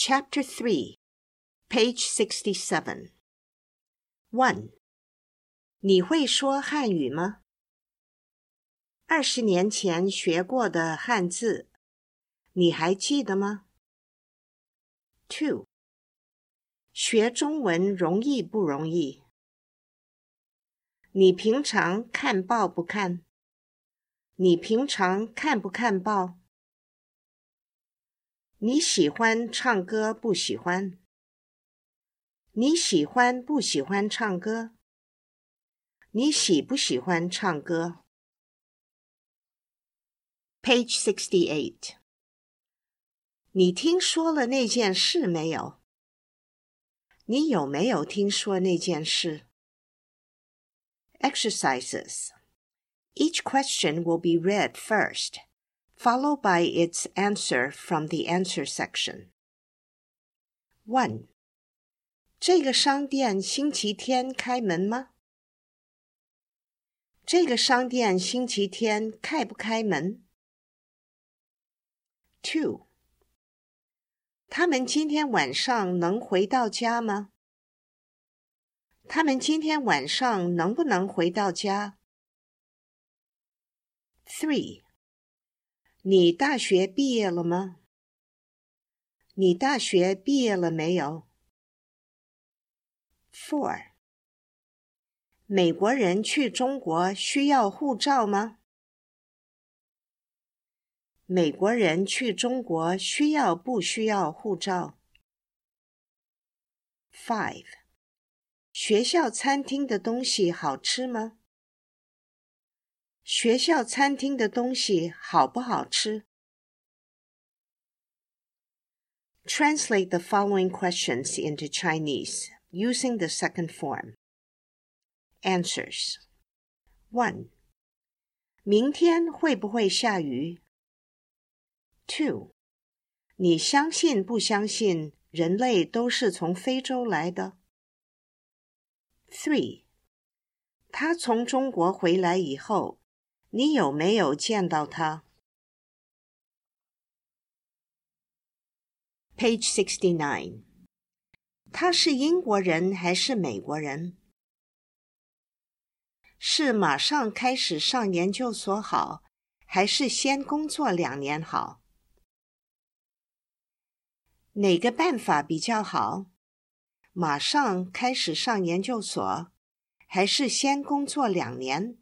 Chapter 3, page 67. 1. 你会说汉语吗？20年前学过的汉字，你还记得吗？ 2. 学中文容易不容易？你平常看报不看？你平常看不看报？你喜欢唱歌不喜欢？你喜欢不喜欢唱歌？你喜不喜欢唱歌？ Page 68. 你听说了那件事没有？你有没有听说那件事？ Exercises. Each question will be read first, followed by its answer from the answer section. 1. 这个商店星期天开门吗？这个商店星期天开不开门？ 2. 他们今天晚上能回到家吗？他们今天晚上能不能回到家？ 3. 你大学毕业了吗？你大学毕业了没有？ 4. 美国人去中国需要护照吗？美国人去中国需要不需要护照？ 5. 学校餐厅的东西好吃吗？学校餐厅的东西好不好吃？ Translate the following questions into Chinese using the second form. Answers. 1. 明天会不会下雨？ 2. 你相信不相信人类都是从非洲来的？ 3. 他从中国回来以后，你有没有见到他？ Page 69. 他是英国人还是美国人？是马上开始上研究所好，还是先工作2年好？哪个办法比较好？马上开始上研究所，还是先工作2年？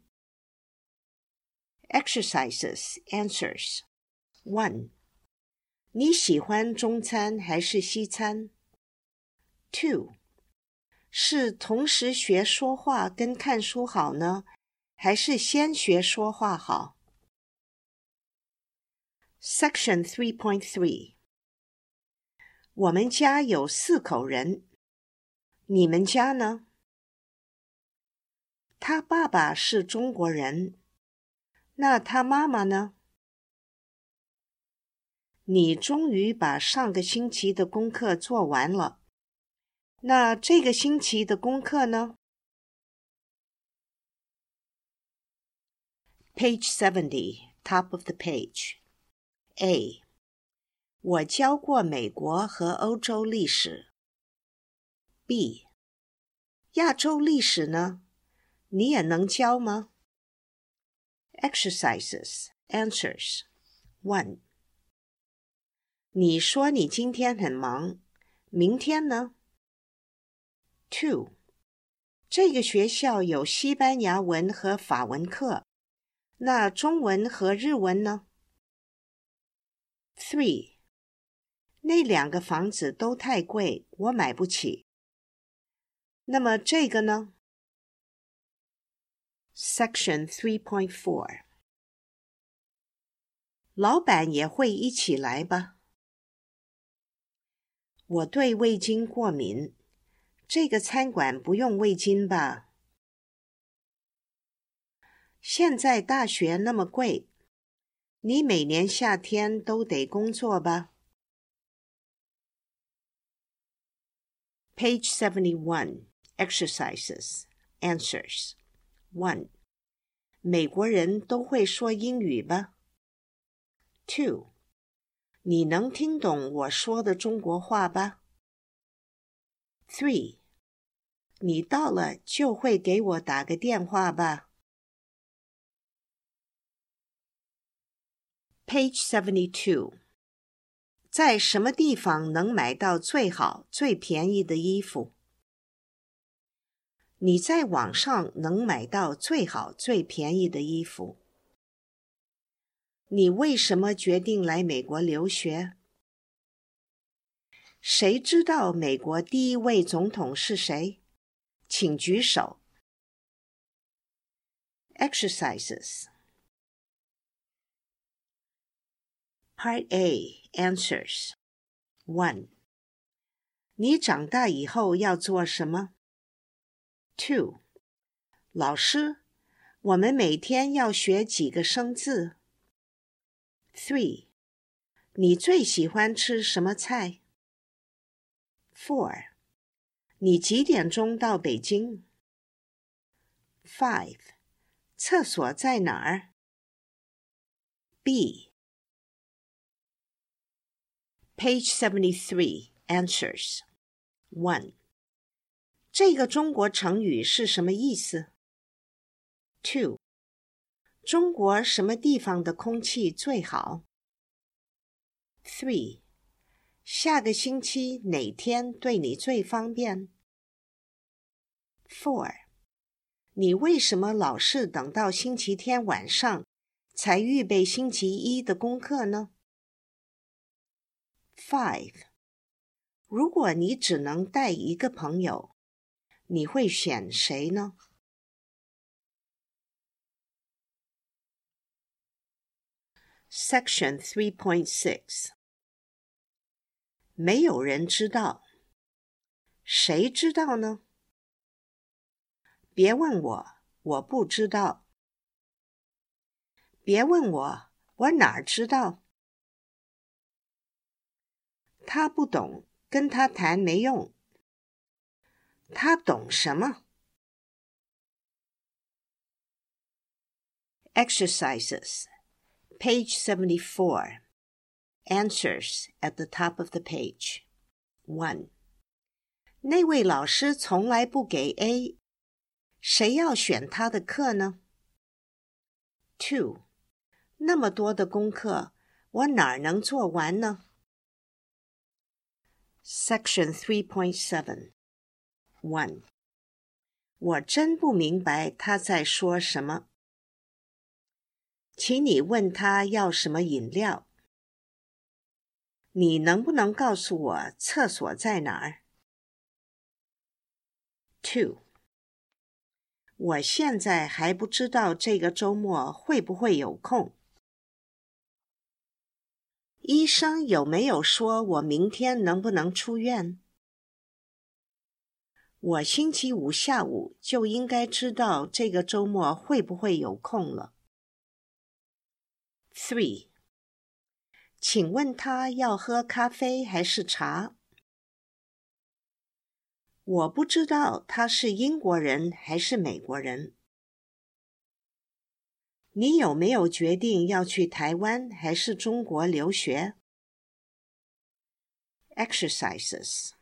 Exercises. Answers. 1. 你喜欢中餐还是西餐？ 2. 是同时学说话跟看书好呢，还是先学说话好？ Section 3.3. 我们家有4口人，你们家呢？他爸爸是中国人，那他妈妈呢？你终于把上个星期的功课做完了，那这个星期的功课呢？ Page 70, top of the page. A. 我教过美国和欧洲历史。 B. 亚洲历史呢？你也能教吗？ Exercises. Answers. 1. 你说你今天很忙，明天呢？ 2. 这个学校有西班牙文和法文课，那中文和日文呢？ 3. 那2个房子都太贵，我买不起。那么这个呢？ Section 3.4. 老板也会一起来吧？我对味精过敏，这个餐馆不用味精吧？现在大学那么贵，你每年夏天都得工作吧？ Page 71. Exercises. Answers. 1. 美国人都会说英语吧？ 2. 你能听懂我说的中国话吧？ 3. 你到了就会给我打个电话吧。Page 72. 在什么地方能买到最好、最便宜的衣服？你在网上能买到最好、最便宜的衣服。你为什么决定来美国留学？谁知道美国第一位总统是谁？请举手。Exercises. Part A. Answers. 1. 你长大以后要做什么？ 2. 老师，我们每天要学几个生字？ 3. 你最喜欢吃什么菜？ 4. 你几点钟到北京？ 5. 厕所在哪儿？ B. Page 73. Answers. 1. 这个中国成语是什么意思？ 2. 中国什么地方的空气最好？ 3. 下个星期哪天对你最方便？ 4. 你为什么老是等到星期天晚上才预备星期一的功课呢？ 5. 如果你只能带一个朋友，你会选谁呢？Section 3.6. 没有人知道，谁知道呢？别问我，我不知道。别问我，我哪儿知道？他不懂，跟他谈没用。他懂什么？ Exercises. Page 74. Answers at the top of the page. 1. 那位老师从来不给 A， 谁要选他的课呢？ 2. 那么多的功课，我哪儿能做完呢？ Section 3.7. 1. 我真不明白他在说什么。请你问他要什么饮料。你能不能告诉我厕所在哪儿？ 2. 我现在还不知道这个周末会不会有空。医生有没有说我明天能不能出院？我星期五下午就应该知道这个周末会不会有空了。3. 请问他要喝咖啡还是茶？我不知道他是英国人还是美国人。你有没有决定要去台湾还是中国留学？ Exercises.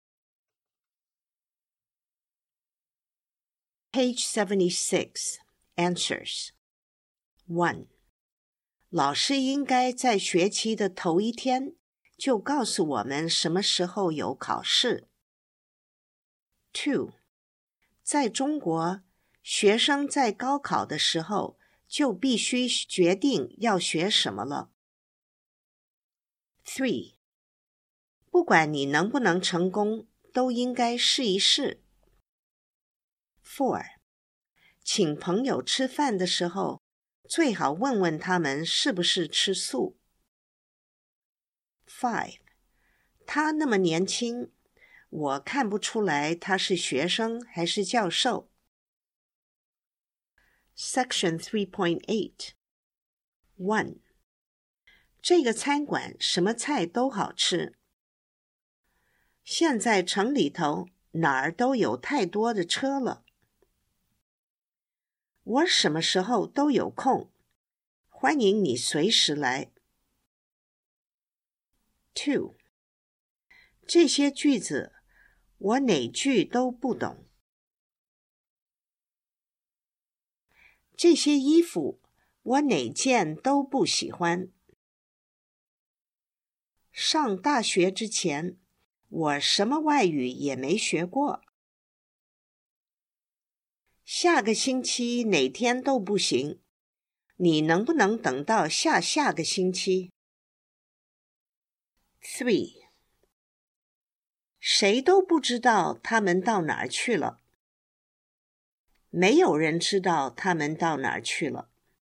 Page 76. Answers. 1. 老师应该在学期的头一天就告诉我们什么时候有考试。2. 在中国，学生在高考的时候就必须决定要学什么了。3. 不管你能不能成功，都应该试一试。4. 请朋友吃饭的时候，最好问问他们是不是吃素。5. 他那么年轻，我看不出来他是学生还是教授。Section 3.8. 1. 这个餐馆什么菜都好吃。现在城里头哪儿都有太多的车了。我什么时候都有空，欢迎你随时来。 2. 这些句子我哪句都不懂。这些衣服我哪件都不喜欢。上大学之前，我什么外语也没学过。下个星期哪天都不行，你能不能等到下下个星期？ 3. 谁都不知道他们到哪儿去了。没有人知道他们到哪儿去了。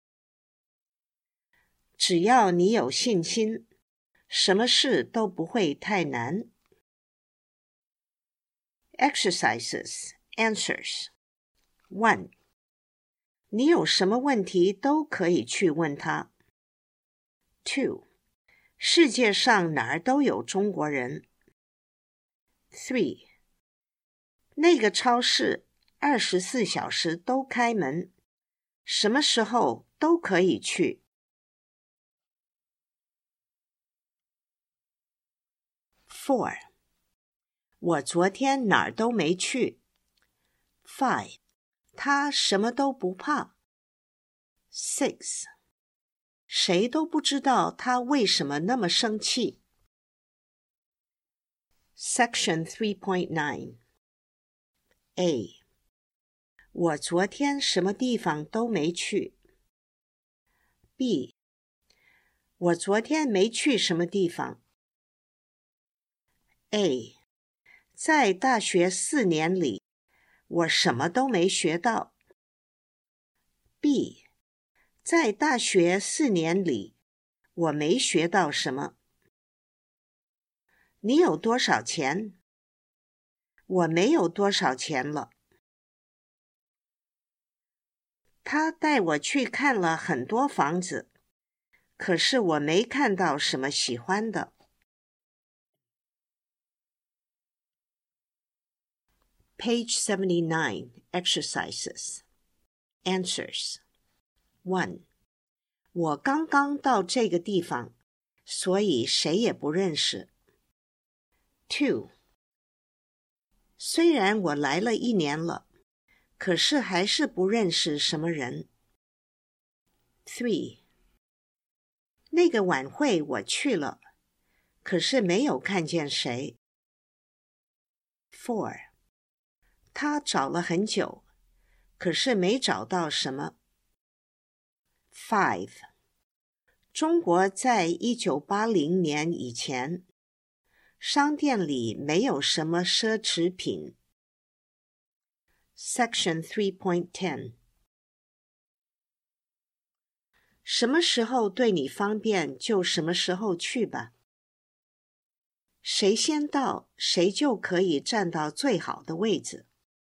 只要你有信心，什么事都不会太难。Exercises, answers. 1. 你有什么问题都可以去问他。2. 世界上哪儿都有中国人。3. 那个超市24小时都开门，什么时候都可以去。4. 我昨天哪儿都没去。5. 他什么都不怕。6. 谁都不知道他为什么那么生气。Section 3.9 A. 我昨天什么地方都没去。B. 我昨天没去什么地方。A. 在大学4年里，我什么都没学到。B. 在大学4年里，我没学到什么。你有多少钱？我没有多少钱了。他带我去看了很多房子，可是我没看到什么喜欢的。Page 79, Exercises. Answers. 1. 我刚刚到这个地方，所以谁也不认识。2. 虽然我来了1年了，可是还是不认识什么人。3. 那个晚会我去了，可是没有看见谁。4. 他找了很久，可是没找到什么。5. 中国在1980年以前，商店里没有什么奢侈品。Section 3.10 什么时候对你方便就什么时候去吧。谁先到，谁就可以站到最好的位置。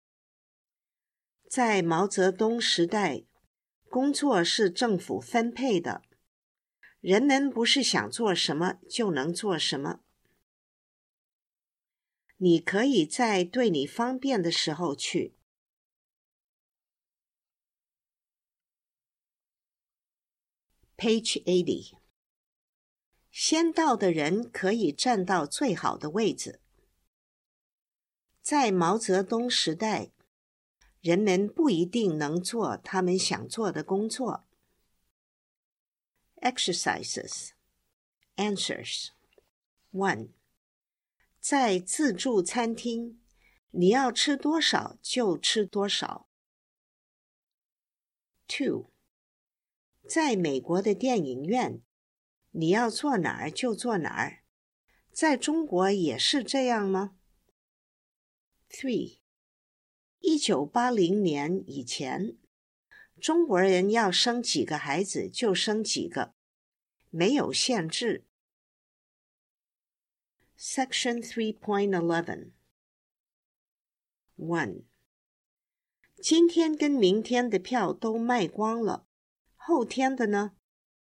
在毛泽东时代，工作是政府分配的，人们不是想做什么就能做什么。你可以在对你方便的时候去。Page 80. 先到的人可以站到最好的位置。在毛泽东时代，人们不一定能做他们想做的工作。Exercises. Answers. 1. 在自助餐厅，你要吃多少就吃多少。2. 在美国的电影院，你要坐哪儿就坐哪儿。在中国也是这样吗？ 3. 1980年以前，中国人要生几个孩子就生几个，没有限制。Section 3.11 1. 今天跟明天的票都卖光了，后天的呢？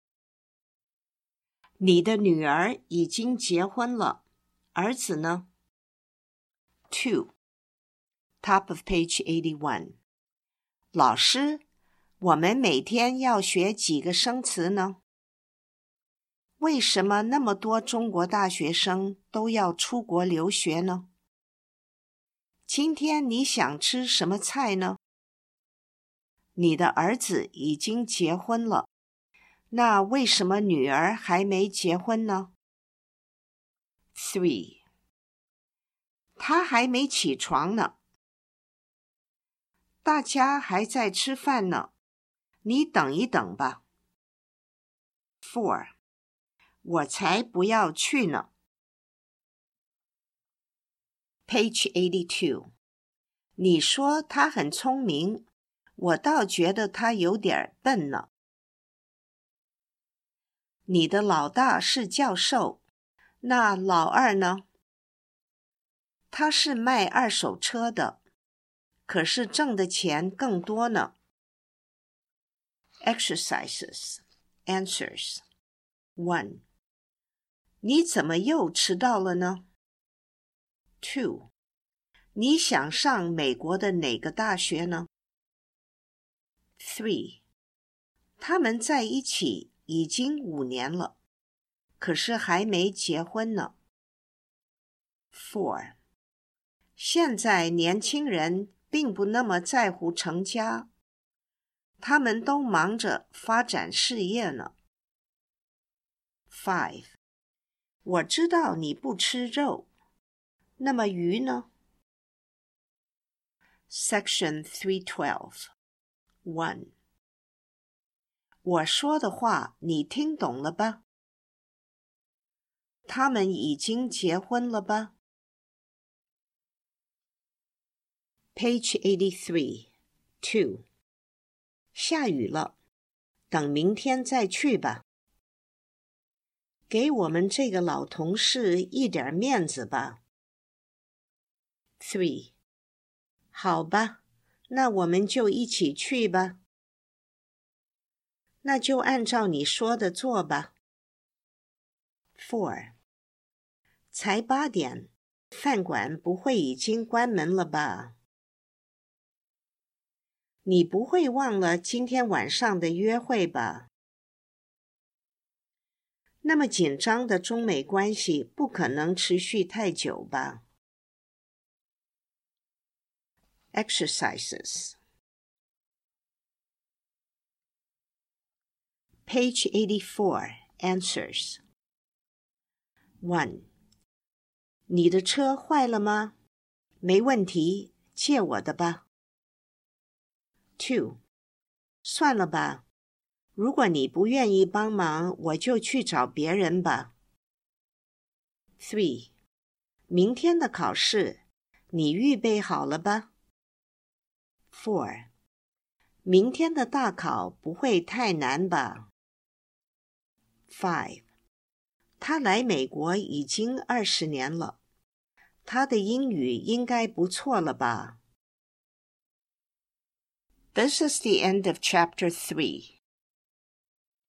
你的女儿已经结婚了，儿子呢？ 2. Top of page 81. 老师，我们每天要学几个生词呢？ 为什么那么多中国大学生都要出国留学呢？今天你想吃什么菜呢？你的儿子已经结婚了，那为什么女儿还没结婚呢？ 3. 他还没起床呢。大家还在吃饭呢，你等一等吧。 4. 我才不要去呢。 Page 82. 你说他很聪明，我倒觉得他有点笨呢。你的老大是教授，那老二呢？他是卖二手车的，可是挣的钱更多呢。Exercises. Answers. 1. 你怎么又迟到了呢？ 2. 你想上美国的哪个大学呢？ 3. 他们在一起已经5年了，可是还没结婚呢。 4. 现在年轻人并不那么在乎成家，他们都忙着发展事业呢。 5. 我知道你不吃肉，那么鱼呢？ Section 312. 1. 我说的话你听懂了吧？他们已经结婚了吧？ Page 83. 2. 下雨了，等明天再去吧。给我们这个老同事一点面子吧。 3. 好吧，那我们就一起去吧。那就按照你说的做吧。 4. 才8点，饭馆不会已经关门了吧？你不会忘了今天晚上的约会吧？那么紧张的中美关系不可能持续太久吧？ Exercises. Page 84. Answers. 1. 你的车坏了吗？没问题，借我的吧。 2. 算了吧，如果你不愿意帮忙，我就去找别人吧。 3. 明天的考试，你预备好了吧？ 4. 明天的大考不会太难吧？ 5. 他来美国已经20年了，他的英语应该不错了吧？ This is the end of Chapter 3.